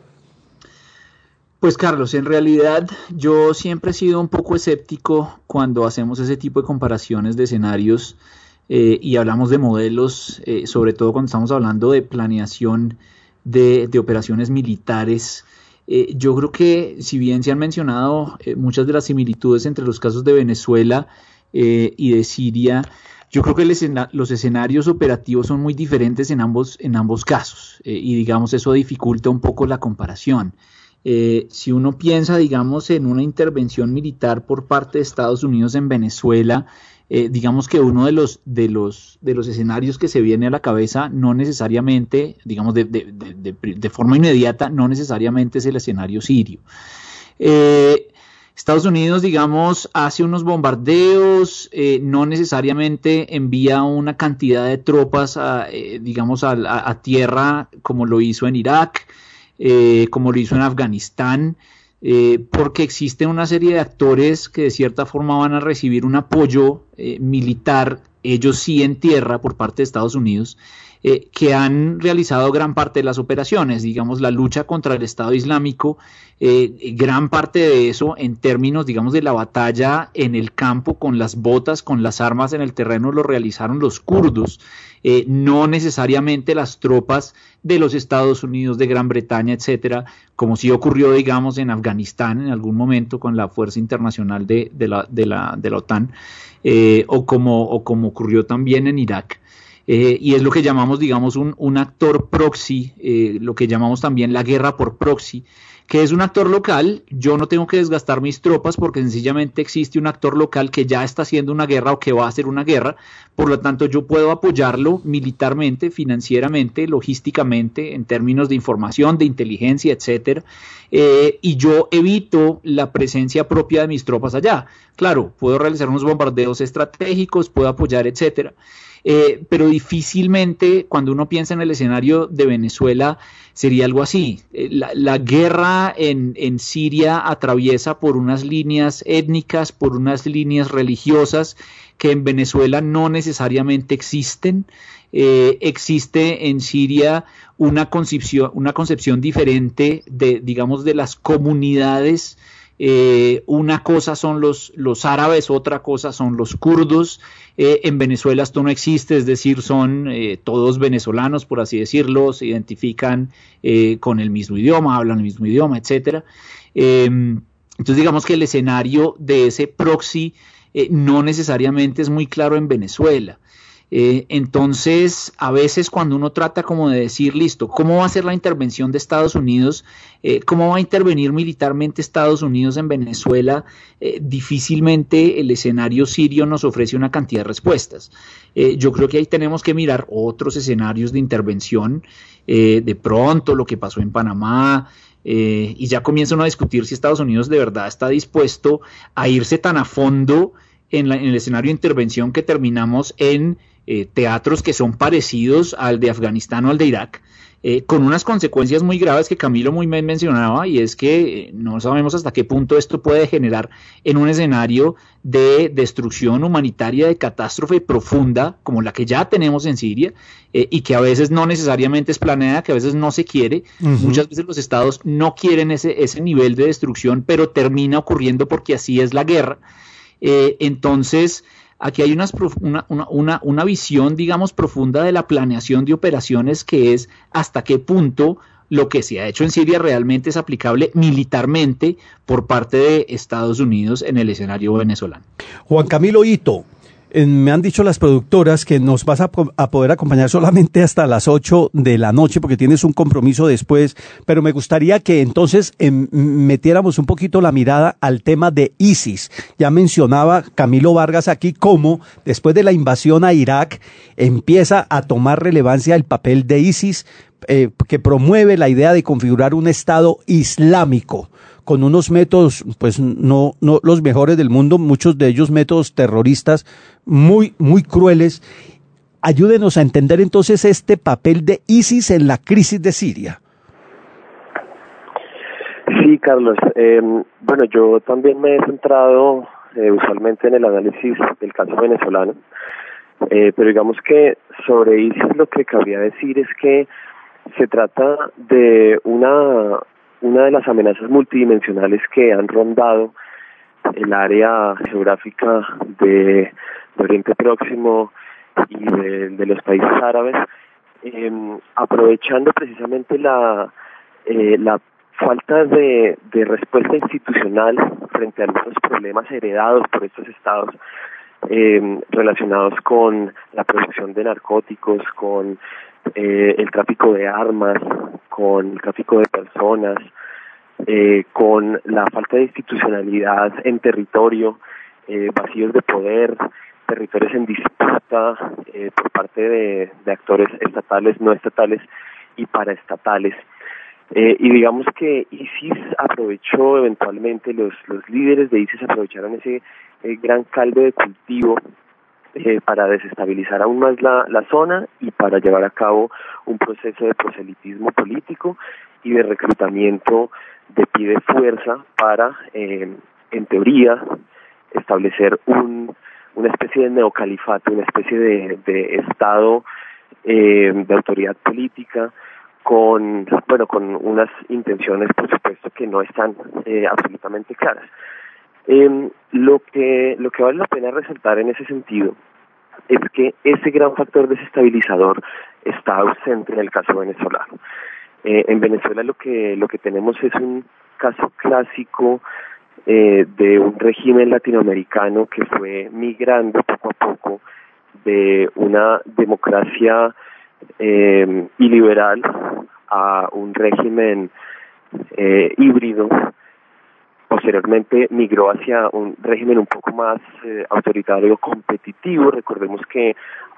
Pues Carlos, en realidad yo siempre he sido un poco escéptico cuando hacemos ese tipo de comparaciones de escenarios eh, y hablamos de modelos, eh, sobre todo cuando estamos hablando de planeación de, de operaciones militares. Eh, yo creo que si bien se han mencionado eh, muchas de las similitudes entre los casos de Venezuela eh, y de Siria, yo creo que el escena, los escenarios operativos son muy diferentes en ambos, en ambos casos eh, y digamos eso dificulta un poco la comparación. Eh, si uno piensa, digamos, en una intervención militar por parte de Estados Unidos en Venezuela, eh, digamos que uno de los, de, los, de los escenarios que se viene a la cabeza no necesariamente, digamos, de, de, de, de, de forma inmediata, no necesariamente es el escenario sirio. Eh, Estados Unidos, digamos, hace unos bombardeos, eh, no necesariamente envía una cantidad de tropas, a, eh, digamos, a, a, a tierra como lo hizo en Irak, Eh, como lo hizo en Afganistán, eh, porque existen una serie de actores que de cierta forma van a recibir un apoyo eh, militar, ellos sí en tierra por parte de Estados Unidos, eh, que han realizado gran parte de las operaciones, digamos la lucha contra el Estado Islámico, eh, gran parte de eso en términos, digamos, de la batalla en el campo con las botas, con las armas en el terreno, lo realizaron los kurdos. Eh, no necesariamente las tropas de los Estados Unidos, de Gran Bretaña, etcétera, como sí ocurrió, digamos, en Afganistán en algún momento con la Fuerza Internacional de, de, la, de, la, de la OTAN, eh, o, como, o como ocurrió también en Irak. Eh, y es lo que llamamos, digamos, un, un actor proxy, eh, lo que llamamos también la guerra por proxy, que es un actor local. Yo no tengo que desgastar mis tropas porque sencillamente existe un actor local que ya está haciendo una guerra o que va a hacer una guerra, por lo tanto yo puedo apoyarlo militarmente, financieramente, logísticamente, en términos de información, de inteligencia, etcétera, eh, y yo evito la presencia propia de mis tropas allá. Claro, puedo realizar unos bombardeos estratégicos, puedo apoyar, etcétera. Eh, pero difícilmente cuando uno piensa en el escenario de Venezuela sería algo así. Eh, la, la guerra en, en Siria atraviesa por unas líneas étnicas, por unas líneas religiosas que en Venezuela no necesariamente existen. Eh, existe en Siria una concepción, una concepción diferente de, digamos, de las comunidades. Eh, una cosa son los, los árabes, otra cosa son los kurdos. Eh, en Venezuela esto no existe, es decir, son eh, todos venezolanos, por así decirlo, se identifican eh, con el mismo idioma, hablan el mismo idioma, etcétera. Eh, entonces digamos que el escenario de ese proxy eh, no necesariamente es muy claro en Venezuela. Eh, entonces, a veces cuando uno trata como de decir, listo, ¿cómo va a ser la intervención de Estados Unidos? Eh, ¿Cómo va a intervenir militarmente Estados Unidos en Venezuela? Eh, difícilmente el escenario sirio nos ofrece una cantidad de respuestas. Eh, yo creo que ahí tenemos que mirar otros escenarios de intervención, eh, de pronto lo que pasó en Panamá, eh, y ya comienza uno a discutir si Estados Unidos de verdad está dispuesto a irse tan a fondo en, la, en el escenario de intervención que terminamos en Eh, teatros que son parecidos al de Afganistán o al de Irak, eh, con unas consecuencias muy graves que Camilo muy bien mencionaba, y es que eh, no sabemos hasta qué punto esto puede generar en un escenario de destrucción humanitaria, de catástrofe profunda, como la que ya tenemos en Siria, eh, y que a veces no necesariamente es planeada, que a veces no se quiere. Uh-huh. Muchas veces los estados no quieren ese, ese nivel de destrucción, pero termina ocurriendo porque así es la guerra. Eh, entonces, aquí hay unas, una, una, una visión, digamos, profunda de la planeación de operaciones, que es hasta qué punto lo que se ha hecho en Siria realmente es aplicable militarmente por parte de Estados Unidos en el escenario venezolano. Juan Camilo Hito, Eh, me han dicho las productoras que nos vas a, a poder acompañar solamente hasta las ocho de la noche porque tienes un compromiso después, pero me gustaría que entonces eh, metiéramos un poquito la mirada al tema de ISIS. Ya mencionaba Camilo Vargas aquí cómo después de la invasión a Irak empieza a tomar relevancia el papel de ISIS, eh, que promueve la idea de configurar un Estado islámico con unos métodos, pues no, no los mejores del mundo, muchos de ellos métodos terroristas muy, muy crueles. Ayúdenos a entender entonces este papel de ISIS en la crisis de Siria. Sí, Carlos. Eh, bueno, yo también me he centrado eh, usualmente en el análisis del caso venezolano, eh, pero digamos que sobre ISIS lo que cabría decir es que se trata de una... una de las amenazas multidimensionales que han rondado el área geográfica de, de Oriente Próximo y de, de los países árabes, eh, aprovechando precisamente la, eh, la falta de, de respuesta institucional frente a algunos problemas heredados por estos estados eh, relacionados con la producción de narcóticos, con Eh, el tráfico de armas, con el tráfico de personas, eh, con la falta de institucionalidad en territorio, eh, vacíos de poder, territorios en disputa eh, por parte de, de actores estatales, no estatales y paraestatales. Eh, y digamos que ISIS aprovechó eventualmente, los, los líderes de ISIS aprovecharon ese eh, gran caldo de cultivo Eh, para desestabilizar aún más la, la zona y para llevar a cabo un proceso de proselitismo político y de reclutamiento de pie de fuerza para, eh, en teoría, establecer un, una especie de neocalifato, una especie de, de estado eh, de autoridad política con, bueno, con unas intenciones, por supuesto, que no están eh, absolutamente claras. Eh, lo que lo que vale la pena resaltar en ese sentido es que ese gran factor desestabilizador está ausente en el caso venezolano. Eh, en Venezuela lo que lo que tenemos es un caso clásico eh, de un régimen latinoamericano que fue migrando poco a poco de una democracia eh, iliberal a un régimen eh, híbrido. Posteriormente migró hacia un régimen un poco más eh, autoritario, competitivo. Recordemos que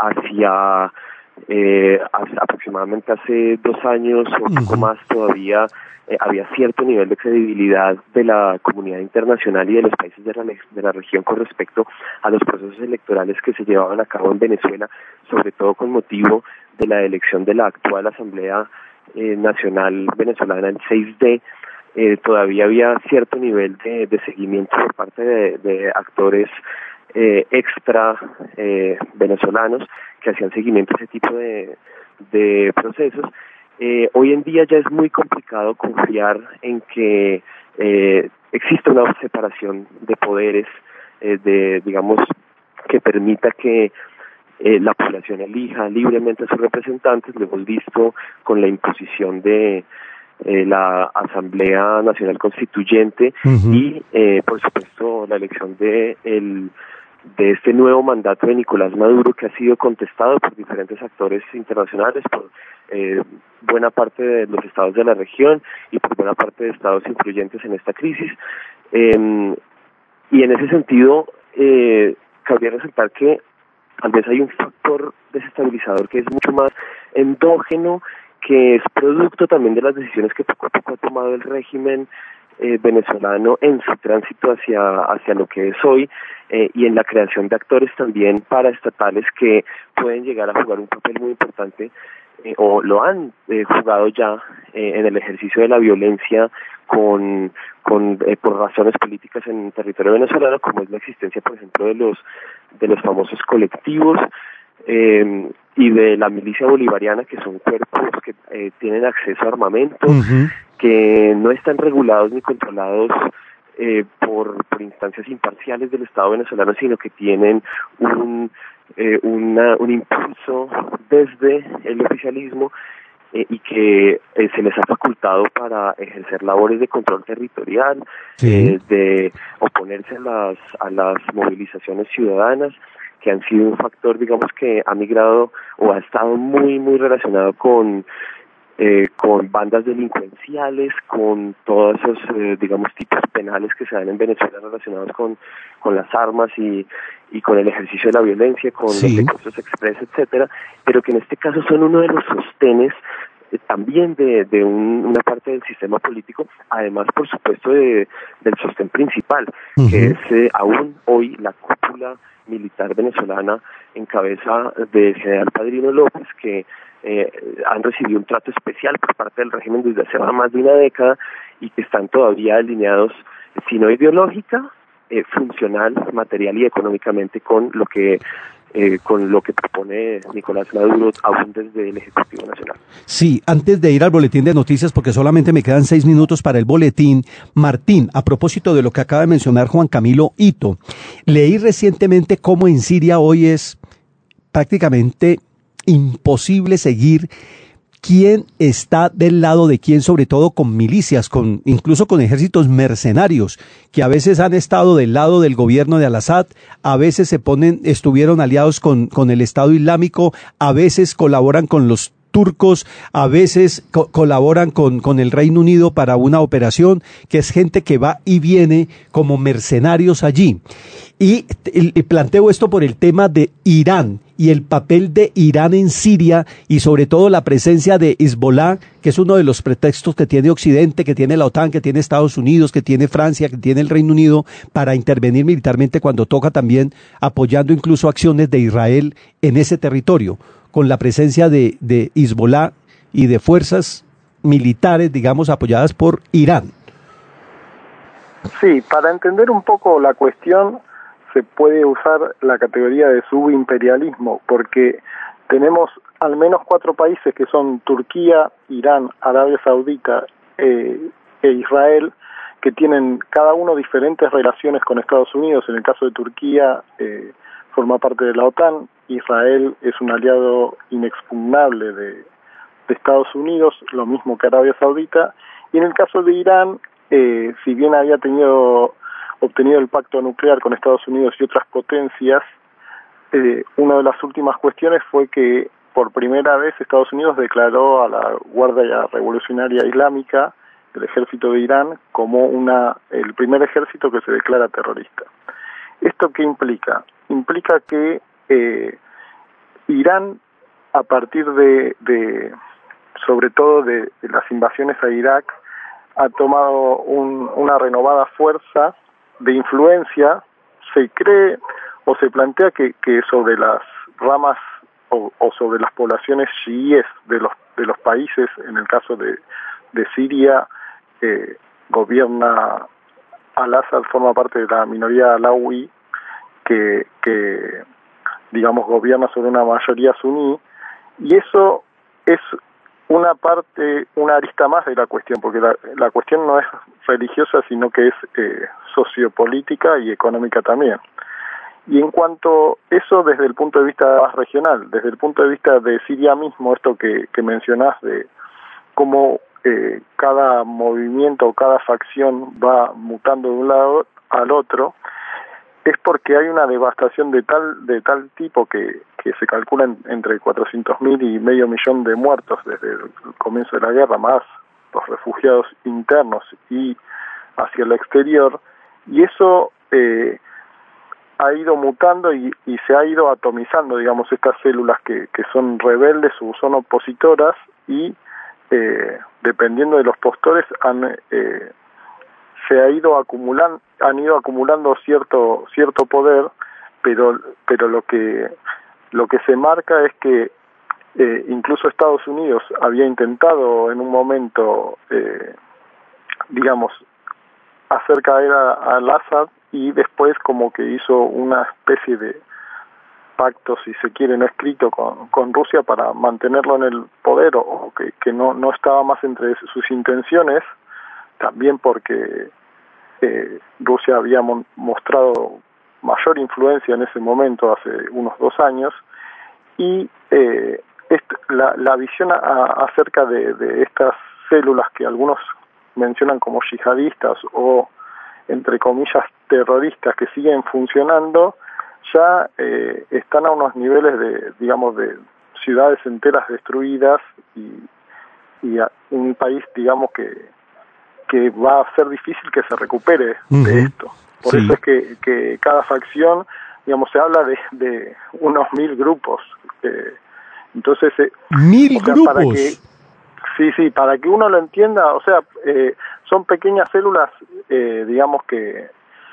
hacia eh, aproximadamente hace dos años o un poco más todavía eh, había cierto nivel de credibilidad de la comunidad internacional y de los países de la, de la región con respecto a los procesos electorales que se llevaban a cabo en Venezuela, sobre todo con motivo de la elección de la actual Asamblea eh, Nacional Venezolana, el seis D. Eh, todavía había cierto nivel de, de seguimiento por parte de, de actores eh, extra eh, venezolanos que hacían seguimiento a ese tipo de, de procesos. Eh, hoy en día ya es muy complicado confiar en que eh, exista una separación de poderes, eh, de digamos que permita que eh, la población elija libremente a sus representantes. Lo hemos visto con la imposición de Eh, la Asamblea Nacional Constituyente uh-huh. y, eh, por supuesto, la elección de el de este nuevo mandato de Nicolás Maduro, que ha sido contestado por diferentes actores internacionales, por eh, buena parte de los estados de la región y por buena parte de estados influyentes en esta crisis. Eh, y en ese sentido, eh, cabría resaltar que tal vez hay un factor desestabilizador que es mucho más endógeno, que es producto también de las decisiones que poco a poco ha tomado el régimen eh, venezolano en su tránsito hacia hacia lo que es hoy eh, y en la creación de actores también paraestatales que pueden llegar a jugar un papel muy importante eh, o lo han eh, jugado ya eh, en el ejercicio de la violencia con con eh, por razones políticas en el territorio venezolano, como es la existencia, por ejemplo, de los de los famosos colectivos Eh, y de la milicia bolivariana, que son cuerpos que eh, tienen acceso a armamento, uh-huh. que no están regulados ni controlados eh, por, por instancias imparciales del Estado venezolano, sino que tienen un eh, una, un impulso desde el oficialismo eh, y que eh, se les ha facultado para ejercer labores de control territorial, sí. eh, de oponerse a las a las movilizaciones ciudadanas que han sido un factor, digamos, que ha migrado o ha estado muy, muy relacionado con eh, con bandas delincuenciales, con todos esos, eh, digamos, tipos penales que se dan en Venezuela relacionados con, con las armas y, y con el ejercicio de la violencia, con sí. los secuestros express, etcétera, pero que en este caso son uno de los sostenes eh, también de, de un, una parte del sistema político, además, por supuesto, de, del sostén principal, uh-huh. que es eh, aún hoy la cúpula militar venezolana en cabeza del general Padrino López, que eh, han recibido un trato especial por parte del régimen desde hace más de una década y que están todavía alineados, si no ideológica, eh, funcional, material y económicamente con lo que eh, con lo que propone Nicolás Maduro aún desde el Ejecutivo Nacional. Sí, antes de ir al boletín de noticias, porque solamente me quedan seis minutos para el boletín, Martín, a propósito de lo que acaba de mencionar Juan Camilo Hito, leí recientemente cómo en Siria hoy es prácticamente imposible seguir quién está del lado de quién, sobre todo con milicias, con incluso con ejércitos mercenarios, que a veces han estado del lado del gobierno de Al-Assad, a veces se ponen, estuvieron aliados con, con el Estado Islámico, a veces colaboran con los turcos, a veces co- colaboran con, con el Reino Unido para una operación, que es gente que va y viene como mercenarios allí. Y, y, y planteo esto por el tema de Irán y el papel de Irán en Siria y sobre todo la presencia de Hezbollah, que es uno de los pretextos que tiene Occidente, que tiene la OTAN, que tiene Estados Unidos, que tiene Francia, que tiene el Reino Unido para intervenir militarmente cuando toca, también apoyando incluso acciones de Israel en ese territorio, con la presencia de, de Hezbollah y de fuerzas militares, digamos, apoyadas por Irán. Sí, para entender un poco la cuestión se puede usar la categoría de subimperialismo, porque tenemos al menos cuatro países que son Turquía, Irán, Arabia Saudita eh, e Israel, que tienen cada uno diferentes relaciones con Estados Unidos. En el caso de Turquía, eh, forma parte de la OTAN. Israel es un aliado inexpugnable de, de Estados Unidos, lo mismo que Arabia Saudita. Y en el caso de Irán, eh, si bien había tenido obtenido el pacto nuclear con Estados Unidos y otras potencias, eh, una de las últimas cuestiones fue que por primera vez Estados Unidos declaró a la Guardia Revolucionaria Islámica, el ejército de Irán, como una el primer ejército que se declara terrorista. ¿Esto qué implica? Implica que eh, Irán, a partir de, de sobre todo de, de las invasiones a Irak, ha tomado un, una renovada fuerza de influencia. Se cree o se plantea que, que sobre las ramas o, o sobre las poblaciones chiíes de los de los países, en el caso de, de Siria, eh, gobierna Al-Assad, forma parte de la minoría alawi que, que digamos gobierna sobre una mayoría suní, y eso es una parte, una arista más de la cuestión, porque la, la cuestión no es religiosa, sino que es eh, sociopolítica y económica también. Y en cuanto a eso desde el punto de vista más regional, desde el punto de vista de Siria mismo, esto que, que mencionás de cómo eh, cada movimiento o cada facción va mutando de un lado al otro, es porque hay una devastación de tal de tal tipo que, que se calculan entre cuatrocientos mil y medio millón de muertos desde el comienzo de la guerra, más los refugiados internos y hacia el exterior, y eso eh, ha ido mutando y, y se ha ido atomizando, digamos, estas células que, que son rebeldes o son opositoras y eh, dependiendo de los postores han eh, se ha ido acumulando, han ido acumulando cierto cierto poder, pero pero lo que lo que se marca es que eh, incluso Estados Unidos había intentado en un momento, eh, digamos, hacer caer a, a Al-Assad, y después como que hizo una especie de pacto, si se quiere, no escrito con, con Rusia para mantenerlo en el poder, o que, que no, no estaba más entre sus intenciones, también porque eh, Rusia había mon- mostrado mayor influencia en ese momento, hace unos dos años, y eh, est- la, la visión a- acerca de, de estas células que algunos mencionan como yihadistas o, entre comillas, terroristas que siguen funcionando, ya eh, están a unos niveles de, digamos, de ciudades enteras destruidas y, y a un país, digamos, que, que va a ser difícil que se recupere uh-huh. de esto. Por sí. eso es que, que cada facción, digamos, se habla de, de unos mil grupos. Eh, entonces, eh, mil o sea, grupos. Para que, sí, sí, para que uno lo entienda, o sea, eh, son pequeñas células, eh, digamos que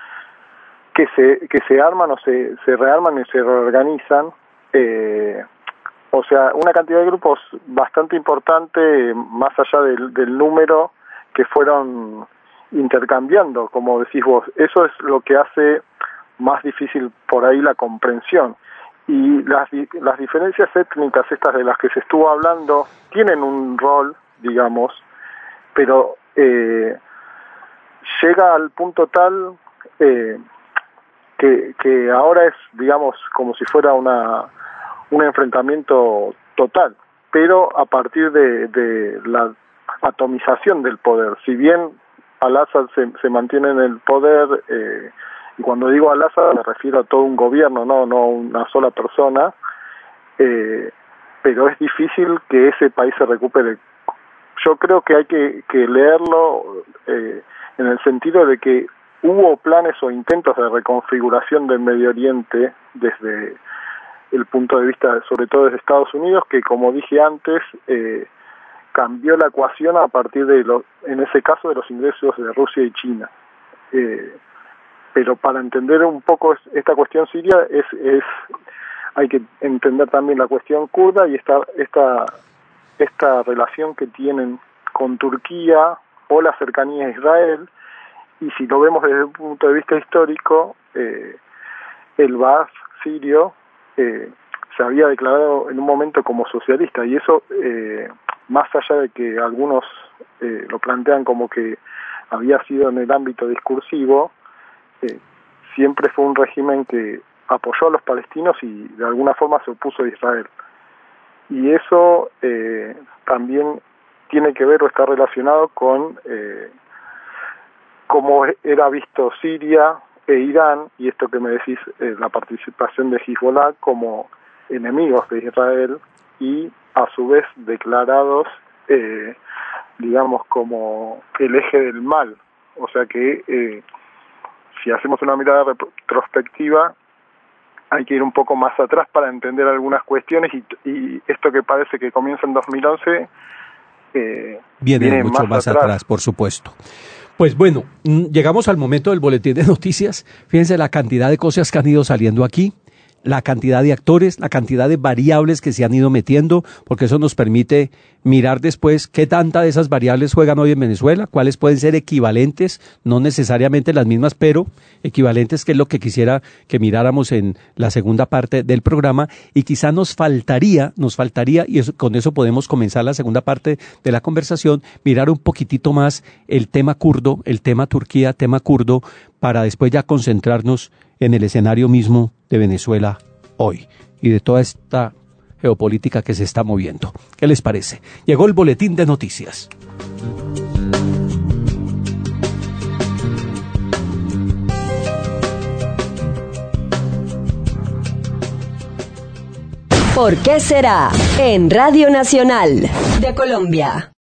que se que se arman o se se rearman y se reorganizan. Eh, o sea, una cantidad de grupos bastante importante, más allá del, del número que fueron intercambiando, como decís vos. Eso es lo que hace más difícil por ahí la comprensión. Y las, las diferencias étnicas estas de las que se estuvo hablando tienen un rol, digamos, pero eh, llega al punto tal eh, que, que ahora es, digamos, como si fuera una un enfrentamiento total, pero a partir de, de la atomización del poder. Si bien Al-Assad se, se mantiene en el poder, eh, y cuando digo Al-Assad me refiero a todo un gobierno, no no una sola persona, eh, pero es difícil que ese país se recupere. Yo creo que hay que, que leerlo eh, en el sentido de que hubo planes o intentos de reconfiguración del Medio Oriente desde el punto de vista, sobre todo desde Estados Unidos, que como dije antes, eh, cambió la ecuación a partir de, los, en ese caso, de los ingresos de Rusia y China. Eh, pero para entender un poco esta cuestión siria, es, es hay que entender también la cuestión kurda y esta, esta, esta relación que tienen con Turquía o la cercanía a Israel. Y si lo vemos desde un punto de vista histórico, eh, el Baath sirio eh, se había declarado en un momento como socialista, y eso, eh, más allá de que algunos eh, lo plantean como que había sido en el ámbito discursivo, eh, siempre fue un régimen que apoyó a los palestinos y de alguna forma se opuso a Israel. Y eso eh, también tiene que ver o está relacionado con eh, cómo era visto Siria e Irán, y esto que me decís, eh, la participación de Hezbollah como enemigos de Israel y a su vez declarados, eh, digamos, como el eje del mal. O sea que eh, si hacemos una mirada retrospectiva, hay que ir un poco más atrás para entender algunas cuestiones, y, y esto que parece que comienza en dos mil once eh, viene, viene mucho más, más atrás. atrás, por supuesto. Pues bueno, llegamos al momento del boletín de noticias. Fíjense la cantidad de cosas que han ido saliendo aquí, la cantidad de actores, la cantidad de variables que se han ido metiendo, porque eso nos permite mirar después qué tanta de esas variables juegan hoy en Venezuela, cuáles pueden ser equivalentes, no necesariamente las mismas, pero equivalentes, que es lo que quisiera que miráramos en la segunda parte del programa. Y quizá nos faltaría, nos faltaría, y eso, con eso podemos comenzar la segunda parte de la conversación, mirar un poquitito más el tema kurdo, el tema Turquía, tema kurdo, para después ya concentrarnos en el escenario mismo de Venezuela hoy y de toda esta geopolítica que se está moviendo. ¿Qué les parece? Llegó el boletín de noticias. ¿Por qué será? En Radio Nacional de Colombia.